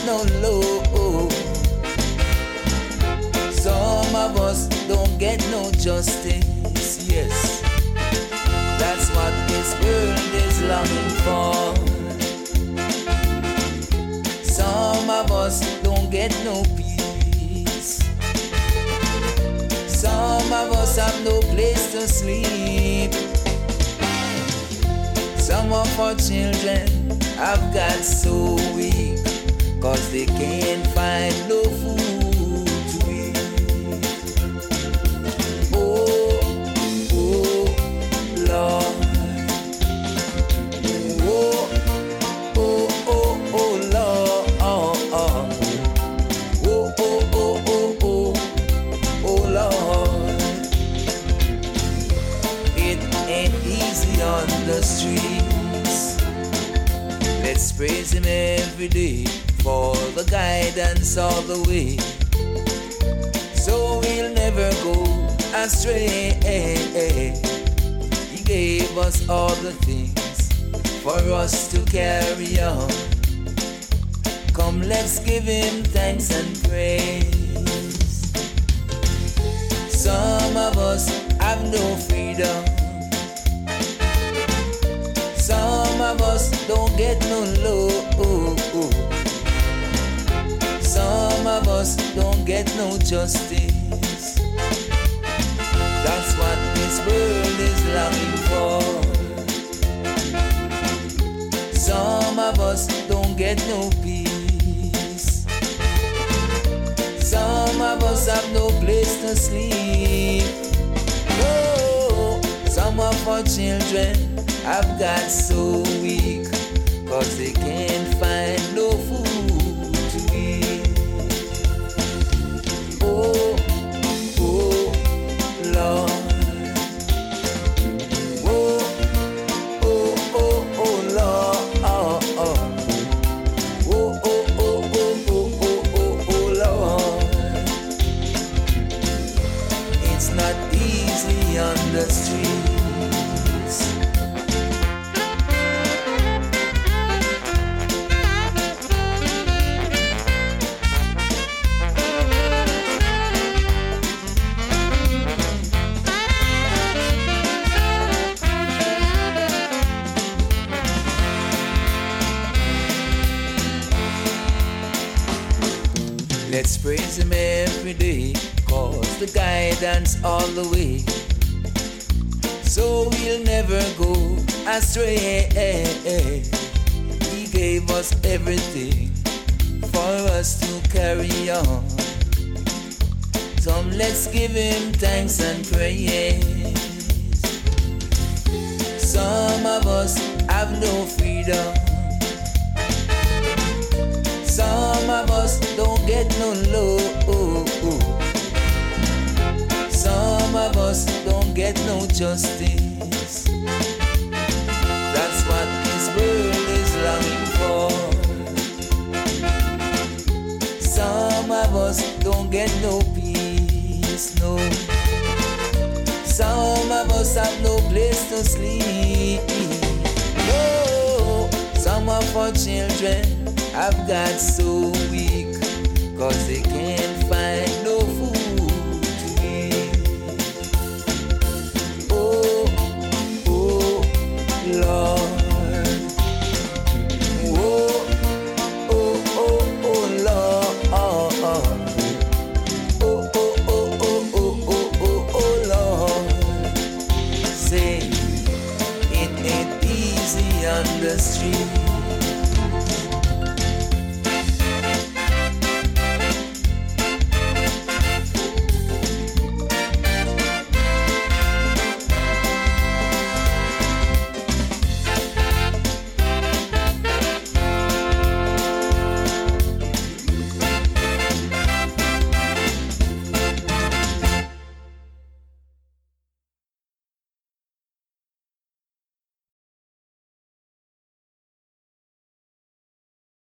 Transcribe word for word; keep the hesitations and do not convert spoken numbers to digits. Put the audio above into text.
no love. Some of us don't get no justice, yes. That's what this world is longing for. Some of us don't get no peace. Some of us have no place to sleep. Some of our children have got so weak, cause they can't find no food to eat. Oh, oh, Lord. Oh, oh, oh, oh, Lord. Oh, oh, oh, oh, oh, oh, oh, Lord. It ain't easy on the streets. Let's praise him every day for the guidance all the way, so we'll never go astray. He gave us all the things for us to carry on. Come, let's give him thanks and praise. Some of us have no freedom. Some of us don't get no love. Some of us don't get no justice. That's what this world is longing for. Some of us don't get no peace. Some of us have no place to sleep. Oh, some of our children have got so weak, cause they can't find no food to eat. Oh, oh, Lord. Oh, oh, oh, oh, Lord. Oh, oh. Oh, oh, oh, oh, oh, oh, oh, oh, Lord. It's not easy on the street. Let's praise him every day, cause the guidance all the way, so we'll never go astray. He gave us everything for us to carry on. So let's give him thanks and praise. Some of us have no freedom. Some of us don't get no love. Some of us don't get no justice. That's what this world is longing for. Some of us don't get no peace, no. Some of us have no place to sleep. Oh, some of our children have got so weak, cause they can't